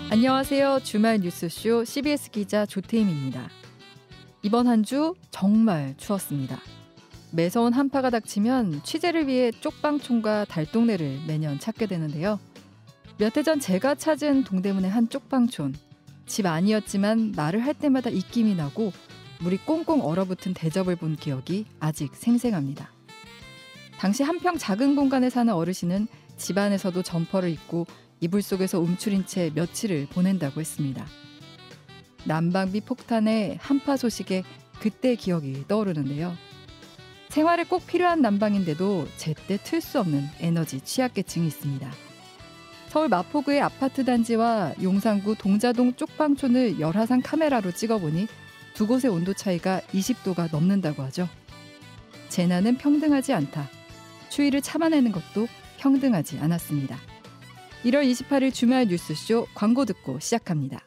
안녕하세요. 주말 뉴스쇼 CBS 기자 조태임입니다. 이번 한 주 정말 추웠습니다. 매서운 한파가 닥치면 취재를 위해 쪽방촌과 달동네를 매년 찾게 되는데요. 몇 해 전 제가 찾은 동대문의 한 쪽방촌. 집 아니었지만 말을 할 때마다 입김이 나고 물이 꽁꽁 얼어붙은 대접을 본 기억이 아직 생생합니다. 당시 한평 작은 공간에 사는 어르신은 집 안에서도 점퍼를 입고 이불 속에서 움츠린 채 며칠을 보낸다고 했습니다. 난방비 폭탄에 한파 소식에 그때 기억이 떠오르는데요. 생활에 꼭 필요한 난방인데도 제때 틀 수 없는 에너지 취약계층이 있습니다. 서울 마포구의 아파트 단지와 용산구 동자동 쪽방촌을 열화상 카메라로 찍어보니 두 곳의 온도 차이가 20도가 넘는다고 하죠. 재난은 평등하지 않다. 추위를 참아내는 것도 평등하지 않았습니다. 1월 28일 주말 뉴스쇼 광고 듣고 시작합니다.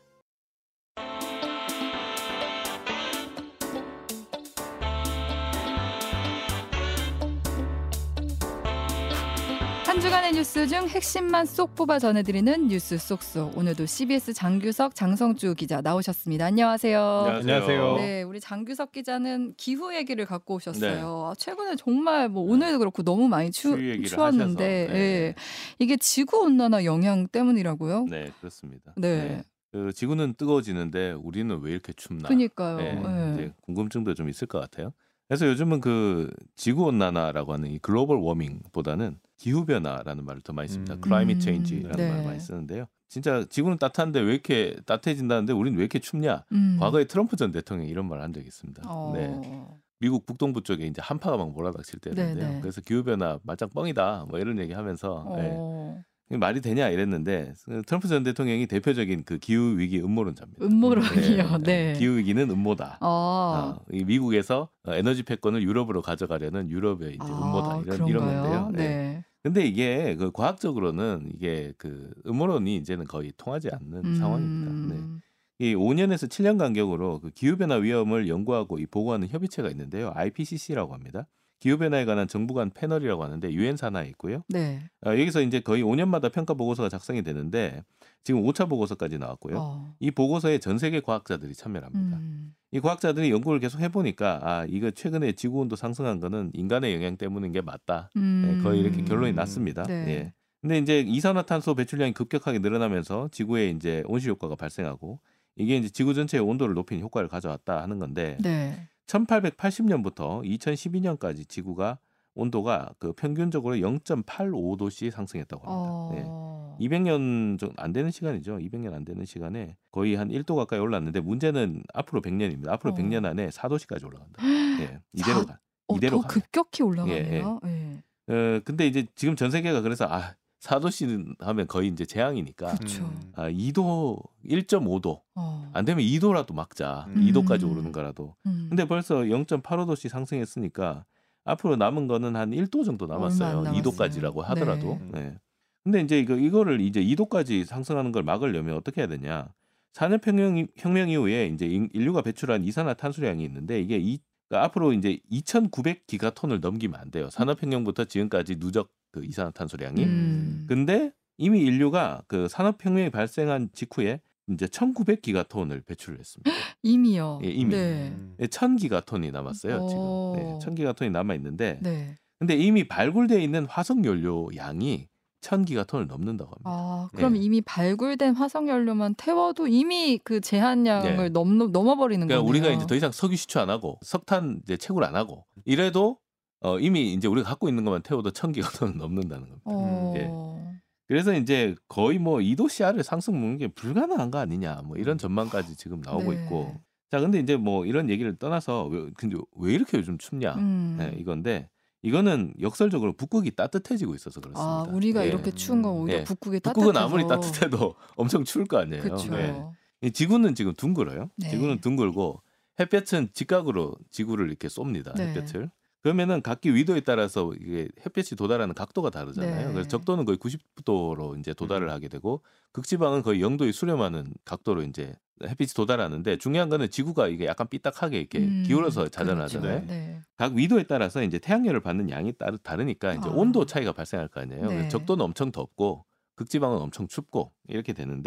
한 주간의 뉴스 중 핵심만 쏙 뽑아 전해드리는 뉴스 쏙쏙. 오늘도 CBS 장규석, 장성주 기자 나오셨습니다. 안녕하세요. 안녕하세요. 네, 우리 장규석 기자는 기후 얘기를 갖고 오셨어요. 네. 최근에 정말 오늘도 그렇고 너무 많이 추웠는데 네. 이게 지구온난화 영향 때문이라고요? 네, 그렇습니다. 네. 그 지구는 뜨거워지는데 우리는 왜 이렇게 춥나? 그러니까요. 네. 이제 궁금증도 좀 있을 것 같아요. 그래서 요즘은 그 지구온난화라고 하는 이 글로벌 워밍보다는 기후변화라는 말을 더 많이 씁니다. climate change라는 네. 말을 많이 쓰는데요. 진짜 지구는 따뜻한데 왜 이렇게 따뜻해진다는데 우리는 왜 이렇게 춥냐? 과거에 트럼프 전 대통령이 이런 말을 한 적이 있습니다. 네. 미국 북동부 쪽에 이제 한파가 막 몰아닥칠 때였는데요. 네네. 그래서 기후변화 말짱 뻥이다 뭐 이런 얘기하면서 말이 되냐 이랬는데 트럼프 전 대통령이 대표적인 그 기후 위기 음모론자입니다. 음모론이요. 네. 기후 위기는 음모다. 이 미국에서 에너지 패권을 유럽으로 가져가려는 유럽의 이제 음모다 이런 건데요. 네. 근데 이게 그 과학적으로는 이게 그 음모론이 이제는 거의 통하지 않는 상황입니다. 네. 이 5년에서 7년 간격으로 그 기후 변화 위험을 연구하고 이 보고하는 협의체가 있는데요. IPCC라고 합니다. 기후변화에 관한 정부 간 패널이라고 하는데 유엔 산하에 있고요. 네. 여기서 이제 거의 5년마다 평가 보고서가 작성이 되는데 지금 5차 보고서까지 나왔고요. 이 보고서에 전 세계 과학자들이 참여를 합니다. 이 과학자들이 연구를 계속 해보니까 이거 최근에 지구온도 상승한 거는 인간의 영향 때문인 게 맞다. 네, 거의 이렇게 결론이 났습니다. 네. 예. 근데 이제 이산화탄소 배출량이 급격하게 늘어나면서 지구에 이제 온실 효과가 발생하고 이게 이제 지구 전체의 온도를 높이는 효과를 가져왔다 하는 건데. 네. 1880년부터 2012년까지 지구가 온도가 그 평균적으로 0.85도씩 상승했다고 합니다. 네. 200년 좀 안 되는 시간이죠. 200년 안 되는 시간에 거의 한 1도 가까이 올랐는데 문제는 앞으로 100년입니다. 앞으로 100년 안에 4도씩까지 올라간다. 네. 이대로 가. 이대로 더 급격히 올라가네요. 근데 이제 지금 전 세계가 그래서 4도씩 하면 거의 이제 재앙이니까. 그렇죠. 2도, 1.5도. 안 되면 2도라도 막자. 2도까지 오르는 거라도. 근데 벌써 0.85도씩 상승했으니까 앞으로 남은 거는 한 1도 정도 남았어요. 2도까지라고 하더라도. 네. 근데 이제 이거를 이제 2도까지 상승하는 걸 막으려면 어떻게 해야 되냐? 산업혁명 이후에 이제 인류가 배출한 이산화탄소량이 있는데 이게 그러니까 앞으로 이제 2,900기가톤을 넘기면 안 돼요. 산업혁명부터 지금까지 누적 그 이산화탄소량이. 근데 이미 인류가 그 산업혁명이 발생한 직후에 이제 1,900기가톤을 배출을 했습니다. 이미요? 예, 이미. 네. 1,000기가톤이 남았어요, 지금. 네, 1,000기가톤이 남아 있는데. 네. 근데 이미 발굴되어 있는 화석 연료 양이 1,000기가톤을 넘는다고 합니다. 그럼 이미 발굴된 화석 연료만 태워도 이미 그 제한량을 넘어버리는 거예요. 그러니까 우리가 이제 더 이상 석유 시추 안 하고 석탄 이제 채굴 안 하고 이래도 이미 이제 우리가 갖고 있는 것만 태워도 1,000기가톤을 넘는다는 겁니다. 예. 그래서 이제 거의 2도씨를 상승 먹는 게 불가능한 거 아니냐 이런 전망까지 지금 나오고 있고. 자, 근데 이제 이런 얘기를 떠나서 근데 왜 이렇게 요즘 춥냐 이건데 이거는 역설적으로 북극이 따뜻해지고 있어서 그렇습니다. 우리가 이렇게 추운 건 오히려 북극이 따뜻해서. 북극은 아무리 따뜻해도 엄청 추울 거 아니에요. 그렇죠. 지구는 지금 둥글어요. 지구는 둥글고 햇볕은 직각으로 지구를 이렇게 쏩니다. 햇볕을. 그러면은 각기 위도에 따라서 이게 햇볕이 도달하는 각도가 다르잖아요. 그래서 적도는 거의 90도로 이제 도달을 하게 되고 극지방은 거의 0도에 수렴하는 각도로 이제 햇빛이 도달하는데 중요한 거는 지구가 이게 약간 삐딱하게 이렇게 기울어서 자전하잖아요. 그렇죠. 각 위도에 따라서 이제 태양열을 받는 양이 다르니까 이제 온도 차이가 발생할 거 아니에요. 그래서 적도는 엄청 덥고 극지방은 엄청 춥고 이렇게 되는데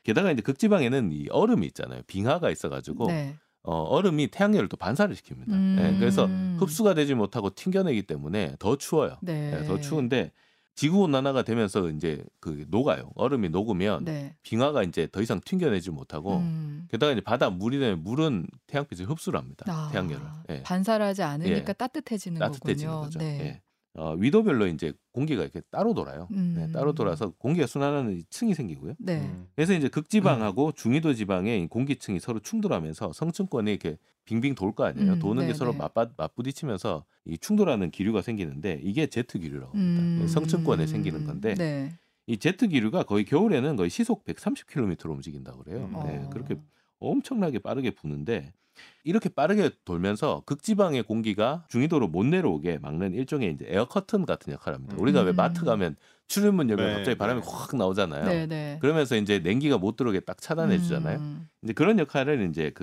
게다가 이제 극지방에는 이 얼음이 있잖아요. 빙하가 있어가지고 네. 얼음이 태양열을 또 반사를 시킵니다. 예, 그래서 흡수가 되지 못하고 튕겨내기 때문에 더 추워요. 네. 예, 더 추운데 지구 온난화가 되면서 이제 그 녹아요. 얼음이 녹으면 네. 빙하가 이제 더 이상 튕겨내지 못하고 게다가 이제 바다 물이 되면 물은 태양빛을 흡수를 합니다. 태양열을. 예. 반사를 하지 않으니까 예. 따뜻해지는 거죠. 네. 예. 위도별로 이제 공기가 이렇게 따로 돌아요. 네, 따로 돌아서 공기가 순환하는 층이 생기고요. 네. 그래서 이제 극지방하고 중위도 지방의 공기층이 서로 충돌하면서 성층권이 이렇게 빙빙 돌 거 아니에요. 도는 게 서로 맞부딪히면서 이 충돌하는 기류가 생기는데 이게 제트 기류라고 합니다. 성층권에 생기는 건데 네. 이 제트 기류가 거의 겨울에는 거의 시속 130km로 움직인다고 그래요. 네, 그렇게 엄청나게 빠르게 부는데 이렇게 빠르게 돌면서 극지방의 공기가 중위도로 못 내려오게 막는 일종의 이제 에어 커튼 같은 역할을 합니다. 우리가 왜 마트 가면 출입문 열면 갑자기 바람이 확 나오잖아요. 네. 그러면서 이제 냉기가 못 들어오게 딱 차단해 주잖아요. 이제 그런 역할을 이제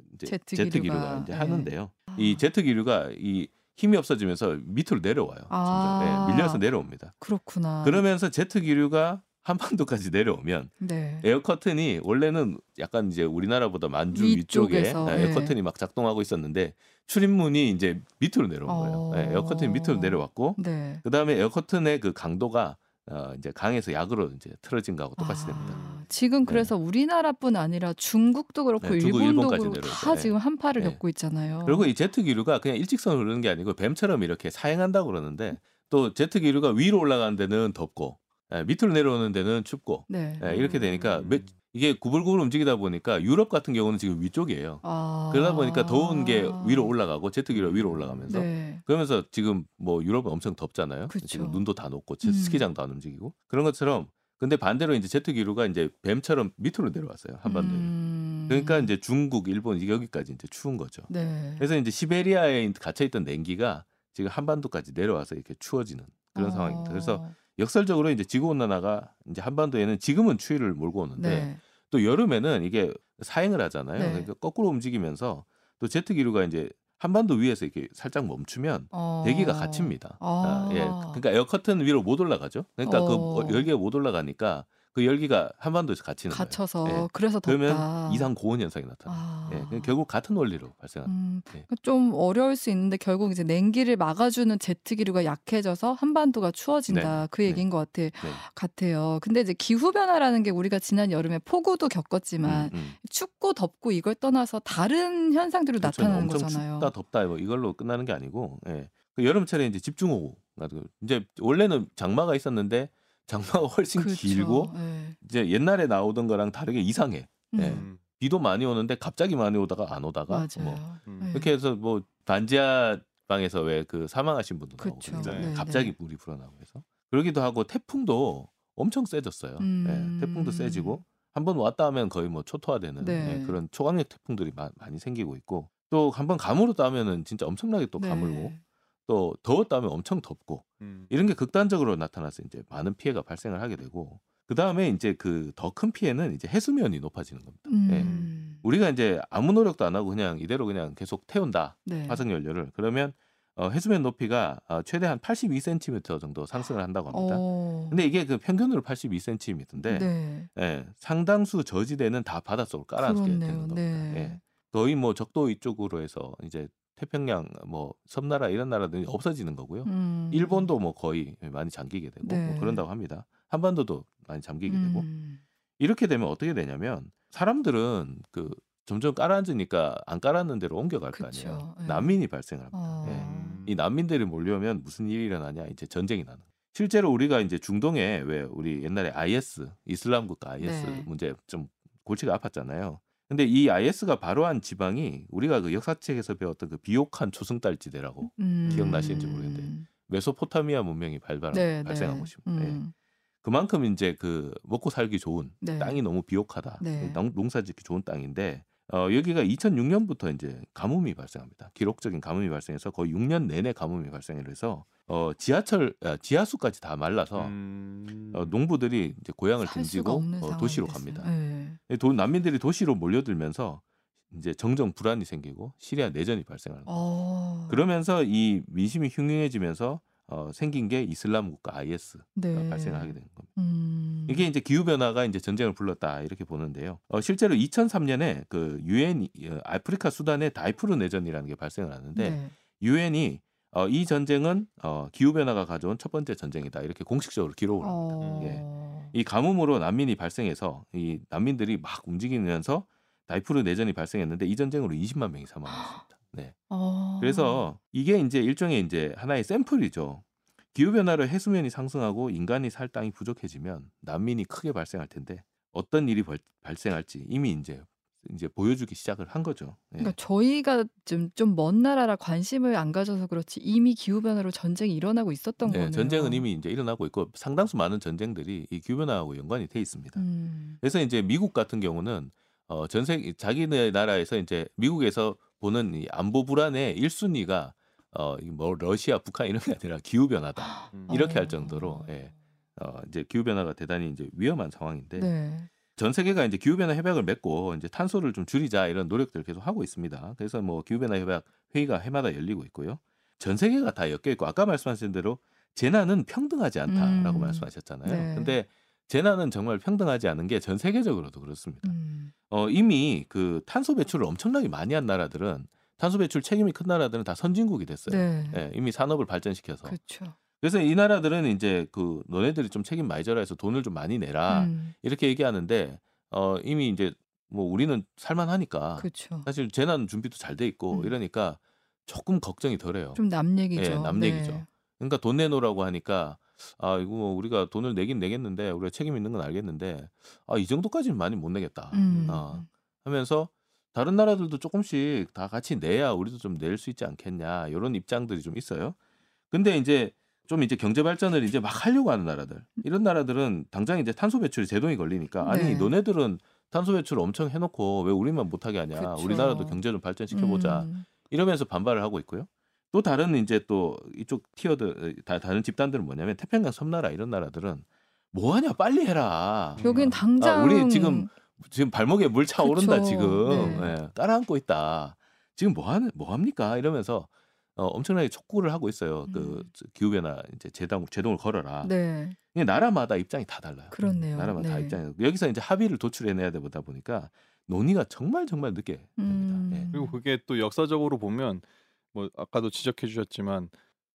제트 기류가 이제 하는데요. 이 제트 기류가 이 힘이 없어지면서 밑으로 내려와요. 네, 밀려서 내려옵니다. 그렇구나. 그러면서 제트 기류가 한반도까지 내려오면 에어 커튼이 원래는 약간 이제 우리나라보다 만주 위쪽에 에어 커튼이 막 작동하고 있었는데 출입문이 이제 밑으로 내려온 거예요. 네, 에어 커튼이 밑으로 내려왔고 그다음에 에어 커튼의 그 강도가 이제 강에서 약으로 이제 틀어진 거하고 똑같이 됩니다. 지금 그래서 우리나라뿐 아니라 중국도 그렇고 일본도 그렇고 다 지금 한파를 겪고 있잖아요. 그리고 이 제트 기류가 그냥 일직선으로 흐르는 게 아니고 뱀처럼 이렇게 사행한다고 그러는데 또 제트 기류가 위로 올라가는 데는 덥고 밑으로 내려오는 데는 춥고 이렇게 되니까 이게 구불구불 움직이다 보니까 유럽 같은 경우는 지금 위쪽이에요. 그러다 보니까 더운 게 위로 올라가고 제트 기류가 위로 올라가면서 그러면서 지금 뭐 유럽은 엄청 덥잖아요. 그쵸. 지금 눈도 다 녹고 스키장도 안 움직이고 그런 것처럼 근데 반대로 이제 제트 기류가 이제 뱀처럼 밑으로 내려왔어요. 한반도에. 그러니까 이제 중국, 일본 여기까지 이제 추운 거죠. 그래서 이제 시베리아에 갇혀 있던 냉기가 지금 한반도까지 내려와서 이렇게 추워지는 그런 상황입니다. 그래서 역설적으로 이제 지구 온난화가 이제 한반도에는 지금은 추위를 몰고 오는데 또 여름에는 이게 사행을 하잖아요. 그러니까 거꾸로 움직이면서 또 제트 기류가 이제 한반도 위에서 이렇게 살짝 멈추면 대기가 갇힙니다. 그러니까 에어 커튼 위로 못 올라가죠. 그러니까 그 열기가 못 올라가니까 그 열기가 한반도에서 갇히는 갇혀서 거예요. 그래서 덥다. 그러면 이상 고온 현상이 나타나요. 결국 같은 원리로 발생합니다. 좀 어려울 수 있는데 결국 이제 냉기를 막아주는 제트 기류가 약해져서 한반도가 추워진다. 그 얘기인 것 같아요. 근데 이제 기후 변화라는 게 우리가 지난 여름에 폭우도 겪었지만 춥고 덥고 이걸 떠나서 다른 현상들로 나타나는 엄청 거잖아요. 춥다 덥다 뭐 이걸로 끝나는 게 아니고 그 여름철에 이제 집중호우 이제 원래는 장마가 있었는데 장마가 훨씬 길고 이제 옛날에 나오던 거랑 다르게 이상해. 비도 많이 오는데 갑자기 많이 오다가 안 오다가 뭐 그렇게 해서 뭐 반지하 방에서 왜 그 사망하신 분도 나오고 갑자기 물이 불어나고 해서 그러기도 하고 태풍도 엄청 세졌어요. 태풍도 세지고 한번 왔다 하면 거의 뭐 초토화되는 그런 초강력 태풍들이 많이 생기고 있고 또 한번 가물었다 하면은 진짜 엄청나게 또 가물고 또 더웠다 하면 엄청 덥고 이런 게 극단적으로 나타나서 이제 많은 피해가 발생을 하게 되고 그다음에 이제 그 더 큰 피해는 이제 해수면이 높아지는 겁니다. 우리가 이제 아무 노력도 안 하고 그냥 이대로 그냥 계속 태운다. 화석 연료를. 그러면 해수면 높이가 최대 한 82cm 정도 상승을 한다고 합니다. 근데 이게 그 평균으로 82cm인데 상당수 저지대는 다 바닷속으로 깔아앉게 되는 겁니다. 거의 뭐 적도 이쪽으로 해서 이제 태평양 뭐 섬나라 이런 나라들이 없어지는 거고요. 일본도 뭐 거의 많이 잠기게 되고 뭐 그런다고 합니다. 한반도도 많이 잠기게 되고 이렇게 되면 어떻게 되냐면 사람들은 그 점점 깔아앉으니까 안 깔았는 데로 옮겨갈 거 아니에요. 난민이 발생을 합니다. 이 난민들이 몰려오면 무슨 일이 일어나냐 이제 전쟁이 나는. 실제로 우리가 이제 중동에 왜 우리 옛날에 IS 이슬람 국가 IS 문제 좀 골치가 아팠잖아요. 근데 이 IS가 바로한 지방이 우리가 그 역사책에서 배웠던 그 비옥한 초승달지대라고 기억나시는지 모르겠는데 메소포타미아 문명이 발생한 곳입니다. 그만큼 이제 그 먹고 살기 좋은 땅이 너무 비옥하다, 농사짓기 좋은 땅인데 여기가 2006년부터 이제 가뭄이 발생합니다. 기록적인 가뭄이 발생해서 거의 6년 내내 가뭄이 발생을 해서 지하수까지 다 말라서 농부들이 이제 고향을 등지고 도시로 갑니다. 난민들이 도시로 몰려들면서 이제 정정 불안이 생기고 시리아 내전이 발생합니다. 그러면서 이 민심이 흉흉해지면서 생긴 게 이슬람 국가 IS가 발생을 하게 되는 겁니다. 이게 이제 기후 변화가 이제 전쟁을 불렀다 이렇게 보는데요. 실제로 2003년에 그 유엔 아프리카 수단의 다이푸르 내전이라는 게 발생을 하는데 유엔이 이 전쟁은 기후 변화가 가져온 첫 번째 전쟁이다 이렇게 공식적으로 기록을 합니다. 이 가뭄으로 난민이 발생해서 이 난민들이 막 움직이면서 다이푸르 내전이 발생했는데 이 전쟁으로 20만 명이 사망했습니다. 네. 그래서 이게 이제 일종의 이제 하나의 샘플이죠. 기후 변화로 해수면이 상승하고 인간이 살 땅이 부족해지면 난민이 크게 발생할 텐데 어떤 일이 발생할지 이미 이제 보여주기 시작을 한 거죠. 그러니까 저희가 좀 먼 나라라 관심을 안 가져서 그렇지 이미 기후 변화로 전쟁이 일어나고 있었던 거네요. 전쟁은 이미 이제 일어나고 있고 상당수 많은 전쟁들이 이 기후 변화하고 연관이 돼 있습니다. 그래서 이제 미국 같은 경우는 전 세계 자기네 나라에서 이제 미국에서 보는 이 안보 불안의 1순위가 뭐 러시아, 북한 이런 게 아니라 기후 변화다 이렇게 할 정도로 이제 기후 변화가 대단히 이제 위험한 상황인데 전 세계가 이제 기후 변화 협약을 맺고 이제 탄소를 좀 줄이자 이런 노력들을 계속 하고 있습니다. 그래서 뭐 기후 변화 협약 회의가 해마다 열리고 있고요. 전 세계가 다 엮여 있고 아까 말씀하신 대로 재난은 평등하지 않다라고 말씀하셨잖아요. 근데 재난은 정말 평등하지 않은 게 전 세계적으로도 그렇습니다. 이미 그 탄소 배출을 엄청나게 많이 한 나라들은 탄소 배출 책임이 큰 나라들은 다 선진국이 됐어요. 이미 산업을 발전시켜서. 그렇죠. 그래서 이 나라들은 이제 그 너네들이 좀 책임 많이 져라 해서 돈을 좀 많이 내라 이렇게 얘기하는데 이미 이제 뭐 우리는 살만하니까 그렇죠. 사실 재난 준비도 잘 돼 있고 이러니까 조금 걱정이 덜해요. 좀 남 얘기죠. 남 얘기죠. 그러니까 돈 내놓으라고 하니까 이거 뭐 우리가 돈을 내긴 내겠는데 우리가 책임 있는 건 알겠는데 이 정도까지는 많이 못 내겠다. 하면서 다른 나라들도 조금씩 다 같이 내야 우리도 좀 낼 수 있지 않겠냐 이런 입장들이 좀 있어요. 근데 이제 좀 이제 경제 발전을 이제 막 하려고 하는 나라들 이런 나라들은 당장 이제 탄소 배출이 제동이 걸리니까 아니 너네들은 탄소 배출 엄청 해놓고 왜 우리만 못하게 하냐. 그쵸. 우리나라도 경제 좀 발전시켜 보자. 이러면서 반발을 하고 있고요. 또 다른 이제 또 이쪽 티어들 다른 집단들은 뭐냐면 태평양 섬나라 이런 나라들은 뭐하냐 빨리 해라. 여긴 당장 우리 지금 발목에 물 차오른다 지금 따라앉고 있다. 지금 뭐합니까 이러면서 엄청나게 촉구를 하고 있어요. 그 기후 변화 이제 제동을 걸어라. 나라마다 입장이 다 달라요. 그렇네요. 나라마다 다 입장이 여기서 이제 합의를 도출해내야 되다 보니까 논의가 정말 늦게 됩니다. 그리고 그게 또 역사적으로 보면 뭐 아까도 지적해 주셨지만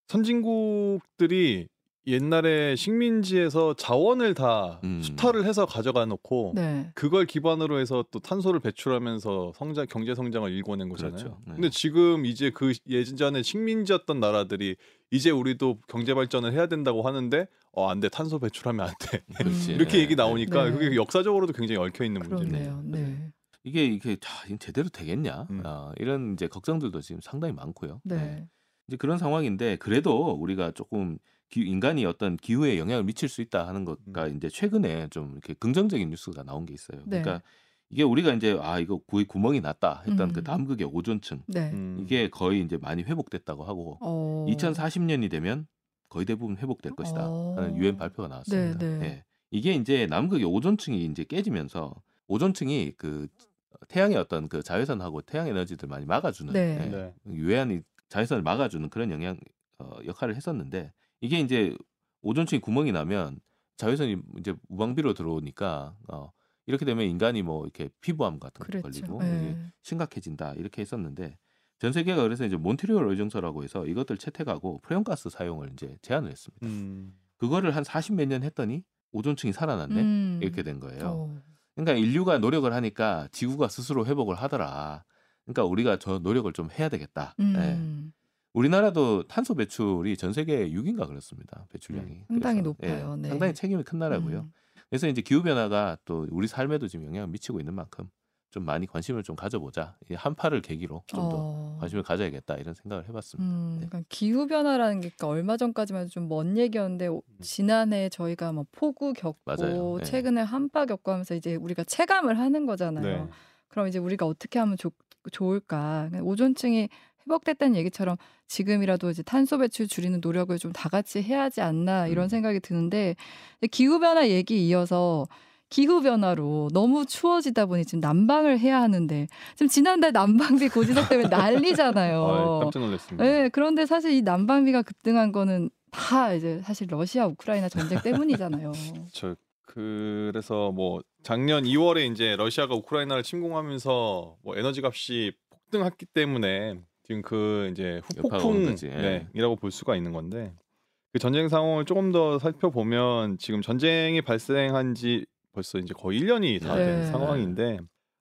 선진국들이 옛날에 식민지에서 자원을 다 수탈을 해서 가져가 놓고 그걸 기반으로 해서 또 탄소를 배출하면서 경제 성장을 일궈낸 거잖아요. 그렇죠. 근데 지금 이제 그 예전에 식민지였던 나라들이 이제 우리도 경제 발전을 해야 된다고 하는데 안 돼. 탄소 배출하면 안 돼. 이렇게 얘기 나오니까 그게 역사적으로도 굉장히 얽혀 있는 문제네요. 이게 제대로 되겠냐? 이런 이제 걱정들도 지금 상당히 많고요. 이제 그런 상황인데 그래도 우리가 조금 인간이 어떤 기후에 영향을 미칠 수 있다 하는 것과 이제 최근에 좀 이렇게 긍정적인 뉴스가 나온 게 있어요. 그러니까 이게 우리가 이제 이거 구멍이 났다 했던 그 남극의 오존층 이게 거의 이제 많이 회복됐다고 하고 2040년이 되면 거의 대부분 회복될 것이다 하는 유엔 발표가 나왔습니다. 이게 이제 남극의 오존층이 이제 깨지면서 오존층이 그 태양의 어떤 그 자외선하고 태양 에너지들 많이 막아주는 유해한 자외선을 막아주는 그런 역할을 했었는데 이게 이제 오존층이 구멍이 나면 자외선이 이제 무방비로 들어오니까 이렇게 되면 인간이 뭐 이렇게 피부암 같은 거 걸리고 이게 심각해진다 이렇게 했었는데 전 세계가 그래서 이제 몬트리올 의정서라고 해서 이것들 채택하고 프레온가스 사용을 이제 제한을 했습니다. 그거를 한 40몇 년 했더니 오존층이 살아났네 이렇게 된 거예요. 그러니까 인류가 노력을 하니까 지구가 스스로 회복을 하더라. 그러니까 우리가 저 노력을 좀 해야 되겠다. 우리나라도 탄소 배출이 전 세계 6인가 그렇습니다. 배출량이. 상당히 높아요. 상당히 책임이 큰 나라고요. 그래서 이제 기후 변화가 또 우리 삶에도 지금 영향을 미치고 있는 만큼 좀 많이 관심을 좀 가져보자. 이 한파를 계기로 좀 더 관심을 가져야겠다 이런 생각을 해봤습니다. 그러니까 기후 변화라는 게 얼마 전까지만 해도 좀 먼 얘기였는데 지난해 저희가 뭐 폭우 겪고 맞아요. 최근에 한파 겪고 하면서 이제 우리가 체감을 하는 거잖아요. 그럼 이제 우리가 어떻게 하면 좋을까? 오존층이 회복됐다는 얘기처럼 지금이라도 이제 탄소 배출 줄이는 노력을 좀 다 같이 해야 하지 않나 이런 생각이 드는데 기후 변화 얘기 이어서 기후 변화로 너무 추워지다 보니 지금 난방을 해야 하는데 지금 지난달 난방비 고지서 때문에 난리잖아요. 깜짝 놀랐습니다. 그런데 사실 이 난방비가 급등한 거는 다 이제 사실 러시아 우크라이나 전쟁 때문이잖아요. 그래서 뭐 작년 2월에 이제 러시아가 우크라이나를 침공하면서 뭐 에너지 값이 폭등했기 때문에 지금 그 이제 후폭풍이라고 볼 수가 있는 건데, 그 전쟁 상황을 조금 더 살펴보면 지금 전쟁이 발생한 지 벌써 이제 거의 1년이 다 된 상황인데,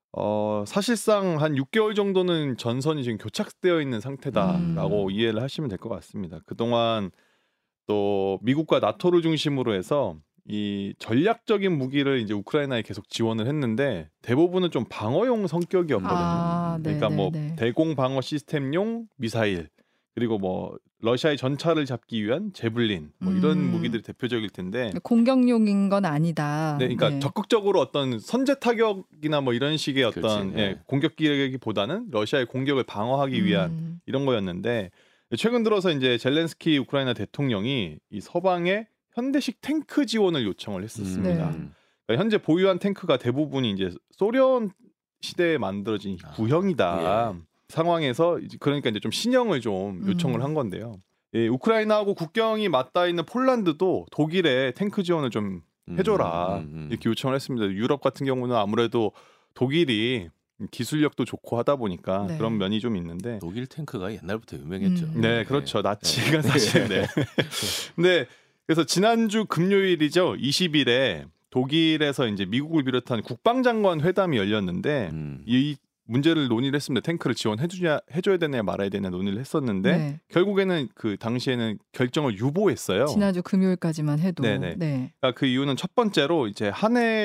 사실상 한 6개월 정도는 전선이 지금 교착되어 있는 상태다라고 이해를 하시면 될 것 같습니다. 그동안 또 미국과 나토를 중심으로 해서 이 전략적인 무기를 이제 우크라이나에 계속 지원을 했는데 대부분은 좀 방어용 성격이었거든요. 그러니까 뭐 대공 방어 시스템용 미사일, 그리고 뭐 러시아의 전차를 잡기 위한 제블린, 뭐 이런 무기들이 대표적일 텐데, 공격용인 건 아니다. 네, 그러니까 적극적으로 어떤 선제 타격이나 뭐 이런 식의 어떤 공격기보다는 러시아의 공격을 방어하기 위한 이런 거였는데, 최근 들어서 이제 젤렌스키 우크라이나 대통령이 이 서방에 현대식 탱크 지원을 요청을 했었습니다. 그러니까 현재 보유한 탱크가 대부분이 이제 소련 시대에 만들어진 구형이다. 상황에서 그러니까 이제 좀 신형을 좀 요청을 한 건데요. 예, 우크라이나하고 국경이 맞닿아 있는 폴란드도 독일에 탱크 지원을 좀 해줘라 이렇게 요청을 했습니다. 유럽 같은 경우는 아무래도 독일이 기술력도 좋고 하다 보니까 그런 면이 좀 있는데, 독일 탱크가 옛날부터 유명했죠. 네, 그렇죠. 나치가 사실. 근데 그래서 지난주 금요일이죠, 20일에 독일에서 이제 미국을 비롯한 국방장관 회담이 열렸는데 이 문제를 논의를 했습니다. 탱크를 해줘야 되냐 말아야 되냐 논의를 했었는데 결국에는 그 당시에는 결정을 유보했어요. 지난주 금요일까지만 해도. 그러니까 그 이유는 첫 번째로 이제 한 해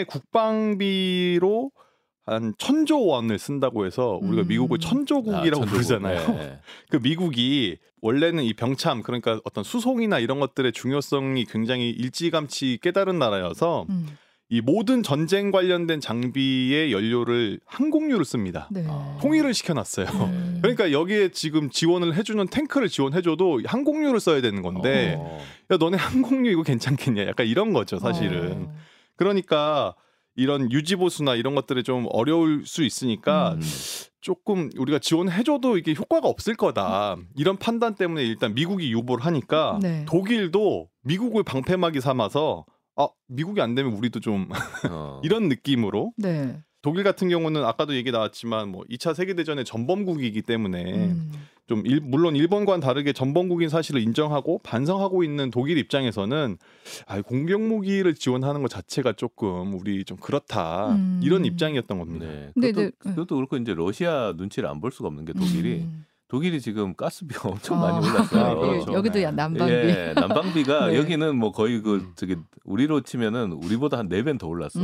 국방비로 한 1,000조 원을 쓴다고 해서 우리가 미국을 천조국이라고 부르잖아요. 그 미국이 원래는 이 병참, 그러니까 어떤 수송이나 이런 것들의 중요성이 굉장히 일찌감치 깨달은 나라여서 이 모든 전쟁 관련된 장비의 연료를 항공유를 씁니다. 통일을 시켜놨어요. 그러니까 여기에 지금 지원을 해주는 탱크를 지원해줘도 항공유를 써야 되는 건데, 야 너네 항공유 이거 괜찮겠냐? 약간 이런 거죠, 사실은. 그러니까 이런 유지보수나 이런 것들이 좀 어려울 수 있으니까 조금 우리가 지원해줘도 이게 효과가 없을 거다, 이런 판단 때문에 일단 미국이 유보를 하니까 독일도 미국을 방패막이 삼아서 미국이 안 되면 우리도 좀 이런 느낌으로. 독일 같은 경우는 아까도 얘기 나왔지만 뭐 2차 세계대전의 전범국이기 때문에 좀 물론 일본과는 다르게 전범국인 사실을 인정하고 반성하고 있는 독일 입장에서는 공격 무기를 지원하는 것 자체가 조금 우리 좀 그렇다, 이런 입장이었던 겁니다. 그것도 그렇고 이제 러시아 눈치를 안 볼 수가 없는 게 독일이 지금 가스비가 엄청 많이 올랐어요. 그렇죠. 여기도 난방비. 난방비가 여기는 뭐 거의 우리로 치면은 우리보다 한 4배는 더 올랐어.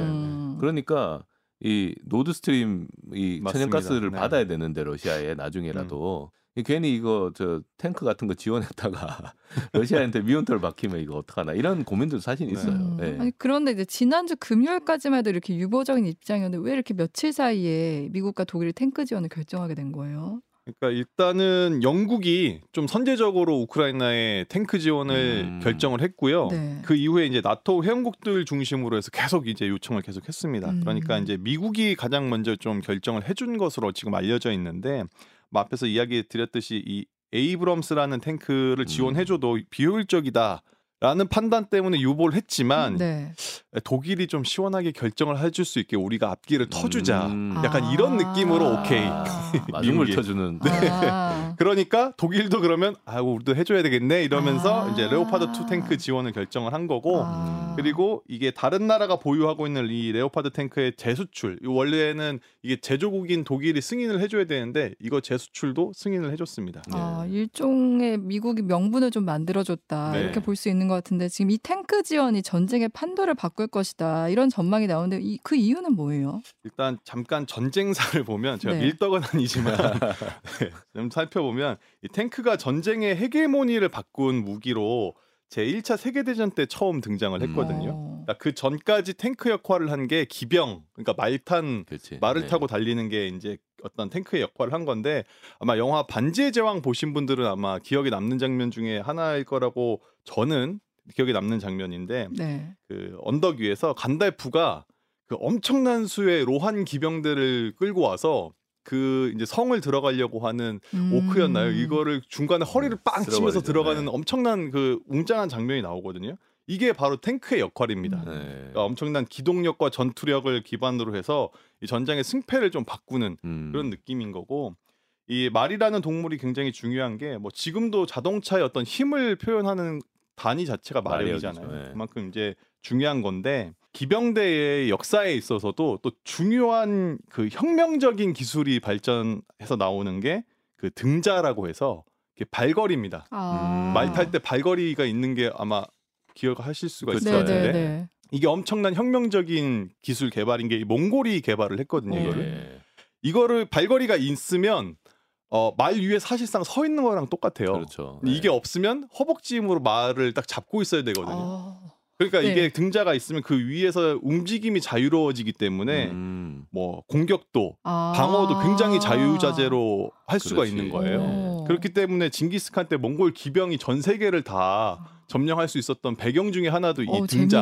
그러니까 이 노드스트림 이 천연가스를 받아야 되는데 러시아에 나중에라도 괜히 이거 탱크 같은 거 지원했다가 러시아한테 미운털 박히면 이거 어떡하나, 이런 고민도 사실 있어요. 아니, 그런데 이제 지난주 금요일까지만 해도 이렇게 유보적인 입장이었는데 왜 이렇게 며칠 사이에 미국과 독일이 탱크 지원을 결정하게 된 거예요? 그러니까 일단은 영국이 좀 선제적으로 우크라이나에 탱크 지원을 결정을 했고요. 그 이후에 이제 나토 회원국들 중심으로 해서 계속 이제 요청을 계속했습니다. 그러니까 이제 미국이 가장 먼저 좀 결정을 해준 것으로 지금 알려져 있는데, 뭐 앞에서 이야기 드렸듯이 이 에이브럼스라는 탱크를 지원해줘도 비효율적이다 라는 판단 때문에 유보를 했지만 독일이 좀 시원하게 결정을 해줄 수 있게 우리가 앞길을 터주자, 약간 이런 느낌으로 오케이 마중물 터주는. 그러니까 독일도 그러면 우리도 해줘야 되겠네 이러면서 이제 레오파드 2 탱크 지원을 결정을 한 거고, 그리고 이게 다른 나라가 보유하고 있는 이 레오파드 탱크의 재수출, 원래는 이게 제조국인 독일이 승인을 해줘야 되는데 이거 재수출도 승인을 해줬습니다. 일종의 미국이 명분을 좀 만들어줬다, 이렇게 볼 수 있는 것 같은데, 지금 이 탱크 지원이 전쟁의 판도를 바꿀 것이다, 이런 전망이 나오는데 그 이유는 뭐예요? 일단 잠깐 전쟁사를 보면, 제가 밀떡은 아니지만 좀 살펴보면 이 탱크가 전쟁의 헤게모니를 바꾼 무기로 제1차 세계대전 때 처음 등장을 했거든요. 그러니까 그 전까지 탱크 역할을 한 게 기병, 그러니까 말을 타고 달리는 게 이제 어떤 탱크의 역할을 한 건데, 아마 영화 반지의 제왕 보신 분들은 아마 기억에 남는 장면 중에 하나일 거라고 저는 기억에 남는 장면인데, 그 언덕 위에서 간달프가 그 엄청난 수의 로한 기병들을 끌고 와서 그 이제 성을 들어가려고 하는 오크였나요? 이거를 중간에 허리를 빵 치면서 들어가는 엄청난 그 웅장한 장면이 나오거든요. 이게 바로 탱크의 역할입니다. 그러니까 엄청난 기동력과 전투력을 기반으로 해서 이 전장의 승패를 좀 바꾸는 그런 느낌인 거고, 이 말이라는 동물이 굉장히 중요한 게 뭐 지금도 자동차의 어떤 힘을 표현하는 단위 자체가 마력이잖아요. 네. 그만큼 이제 중요한 건데, 기병대의 역사에 있어서도 또 중요한 그 혁명적인 기술이 발전해서 나오는 게 그 등자라고 해서 발걸이입니다. 말 탈 때 발걸이가 있는 게 아마 기억하실 수가 있을 텐데, 이게 엄청난 혁명적인 기술 개발인 게 몽골이 개발을 했거든요. 이거를 발걸이가 있으면 말 위에 사실상 서 있는 거랑 똑같아요. 그렇죠. 이게 없으면 허벅지 힘으로 말을 딱 잡고 있어야 되거든요. 그러니까 이게 등자가 있으면 그 위에서 움직임이 자유로워지기 때문에 뭐 공격도 방어도 굉장히 자유자재로 할 수가 있는 거예요. 그렇기 때문에 징기스칸 때 몽골 기병이 전 세계를 다 점령할 수 있었던 배경 중에 하나도 이 등자,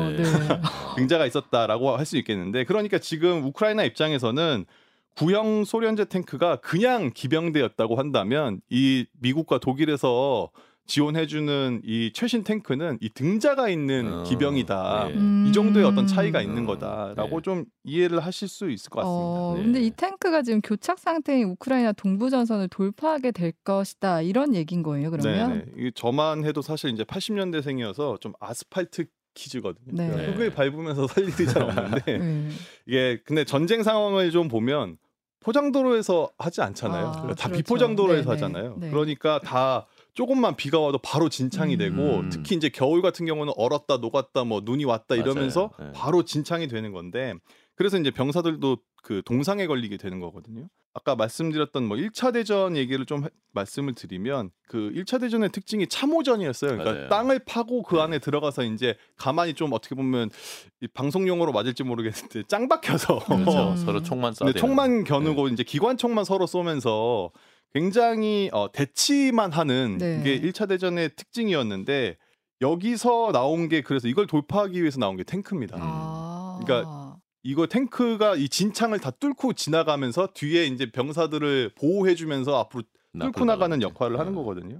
등자가 있었다라고 할 수 있겠는데, 그러니까 지금 우크라이나 입장에서는 구형 소련제 탱크가 그냥 기병대였다고 한다면 이 미국과 독일에서 지원해주는 이 최신 탱크는 이 등자가 있는 기병이다. 이 정도의 어떤 차이가 있는 거다라고 좀 이해를 하실 수 있을 것 같습니다. 근데 이 탱크가 지금 교착 상태인 우크라이나 동부 전선을 돌파하게 될 것이다, 이런 얘기인 거예요, 그러면? 네. 저만 해도 사실 이제 80년대생이어서 좀 아스팔트 키즈거든요. 흙을 밟으면서 살 일이 잘 없는데 이게 근데 전쟁 상황을 좀 보면 포장도로에서 하지 않잖아요. 다 그렇죠. 비포장도로에서 하잖아요. 그러니까 다 조금만 비가 와도 바로 진창이 되고, 특히 이제 겨울 같은 경우는 얼었다 녹았다 뭐 눈이 왔다 이러면서 바로 진창이 되는 건데, 그래서 이제 병사들도 그 동상에 걸리게 되는 거거든요. 아까 말씀드렸던 뭐 1차 대전 얘기를 좀 말씀을 드리면, 그 1차 대전의 특징이 참호전이었어요. 그러니까 땅을 파고 그 안에 들어가서 이제 가만히 좀 어떻게 보면 이 방송 용어로 맞을지 모르겠는데 짱 박혀서 그렇죠. 서로 총만 쏴대는. 총만 겨누고 이제 기관총만 서로 쏘면서 굉장히 대치만 하는 게 1차 대전의 특징이었는데, 여기서 나온 게 그래서 이걸 돌파하기 위해서 나온 게 탱크입니다. 그러니까 이거 탱크가 이 진창을 다 뚫고 지나가면서 뒤에 이제 병사들을 보호해주면서 앞으로 뚫고 나가는 역할을 하는 거거든요.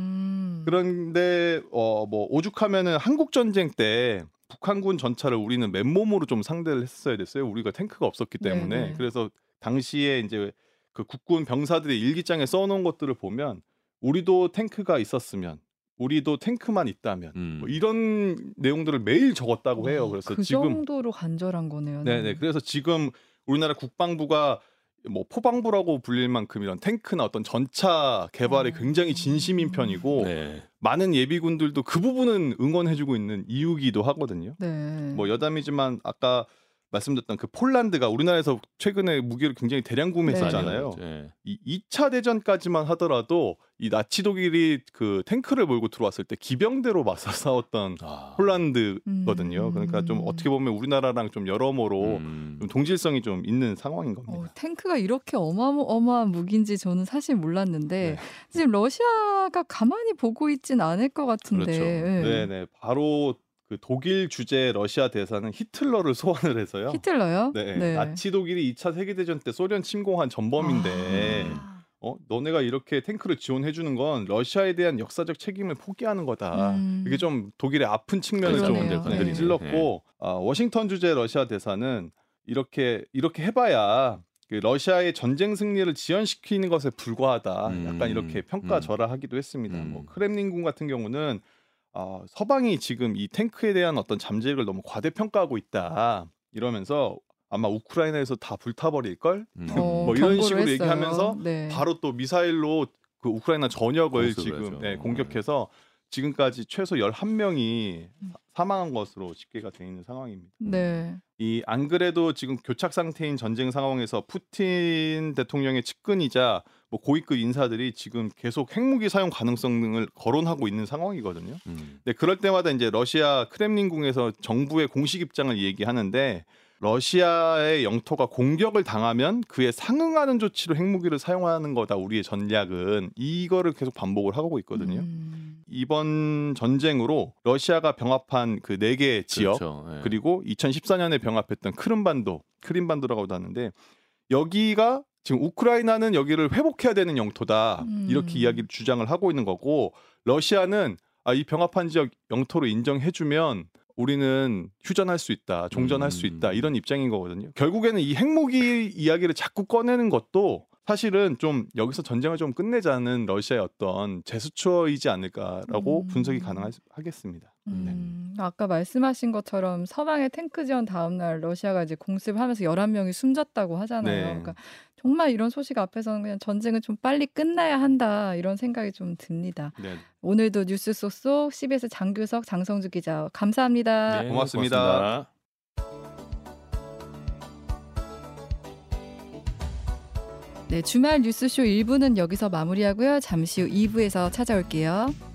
그런데 뭐 오죽하면은 한국 전쟁 때 북한군 전차를 우리는 맨몸으로 좀 상대를 했어야 됐어요. 우리가 탱크가 없었기 때문에. 그래서 당시에 이제 그 국군 병사들의 일기장에 써놓은 것들을 보면, 우리도 탱크가 있었으면, 우리도 탱크만 있다면, 뭐 이런 내용들을 매일 적었다고 해요. 그래서 그 지금 정도로 간절한 거네요. 네네. 그래서 지금 우리나라 국방부가 뭐 포방부라고 불릴 만큼 이런 탱크나 어떤 전차 개발에 굉장히 진심인 편이고, 많은 예비군들도 그 부분은 응원해주고 있는 이유기도 하거든요. 뭐 여담이지만 아까 말씀드렸던 그 폴란드가 우리나라에서 최근에 무기를 굉장히 대량 구매했었잖아요. 이 2차 대전까지만 하더라도 이 나치 독일이 그 탱크를 몰고 들어왔을 때 기병대로 맞서 싸웠던 폴란드거든요. 그러니까 좀 어떻게 보면 우리나라랑 좀 여러모로 좀 동질성이 좀 있는 상황인 겁니다. 탱크가 이렇게 어마어마한 무기인지 저는 사실 몰랐는데 지금 러시아가 가만히 보고 있진 않을 것 같은데. 그렇죠. 네네. 바로 그 독일 주재 러시아 대사는 히틀러를 소환을 해서요. 히틀러요? 나치 독일이 2차 세계대전 때 소련 침공한 전범인데 너네가 이렇게 탱크를 지원해 주는 건 러시아에 대한 역사적 책임을 포기하는 거다. 이게 좀 독일의 아픈 측면을 좀 찔렀고, 워싱턴 주재 러시아 대사는 이렇게 해봐야 그 러시아의 전쟁 승리를 지연시키는 것에 불과하다. 약간 이렇게 평가절하하기도 했습니다. 뭐 크렘린궁 같은 경우는 서방이 지금 이 탱크에 대한 어떤 잠재력을 너무 과대평가하고 있다 이러면서 아마 우크라이나에서 다 불타버릴걸? 뭐 이런 식으로 했어요. 얘기하면서 바로 또 미사일로 그 우크라이나 전역을 지금 공격해서 지금까지 최소 11명이 사망한 것으로 집계가 돼 있는 상황입니다. 이 안 그래도 지금 교착 상태인 전쟁 상황에서 푸틴 대통령의 측근이자 뭐 고위급 인사들이 지금 계속 핵무기 사용 가능성 등을 거론하고 있는 상황이거든요. 근데 그럴 때마다 이제 러시아 크렘린궁에서 정부의 공식 입장을 얘기하는데, 러시아의 영토가 공격을 당하면 그에 상응하는 조치로 핵무기를 사용하는 거다. 우리의 전략은 이거를 계속 반복을 하고 있거든요. 이번 전쟁으로 러시아가 병합한 그 4개 지역, 그리고 2014년에 병합했던 크림반도라고도 하는데, 여기가 지금 우크라이나는 여기를 회복해야 되는 영토다. 이렇게 이야기를 주장을 하고 있는 거고, 러시아는 이 병합한 지역 영토로 인정해주면 우리는 휴전할 수 있다, 종전할 수 있다 이런 입장인 거거든요. 결국에는 이 핵무기 이야기를 자꾸 꺼내는 것도 사실은 좀 여기서 전쟁을 좀 끝내자는 러시아의 어떤 제스처이지 않을까라고 분석이 가능하겠습니다. 아까 말씀하신 것처럼 서방의 탱크 지원 다음 날 러시아가 이제 공습하면서 11명이 숨졌다고 하잖아요. 네. 그러니까 정말 이런 소식 앞에서는 그냥 전쟁은 좀 빨리 끝나야 한다 이런 생각이 좀 듭니다. 네. 오늘도 뉴스 쏙쏙 CBS 장규석, 장성주 기자 감사합니다. 네, 고맙습니다. 네, 주말 뉴스쇼 1부는 여기서 마무리하고요. 잠시 후 2부에서 찾아올게요.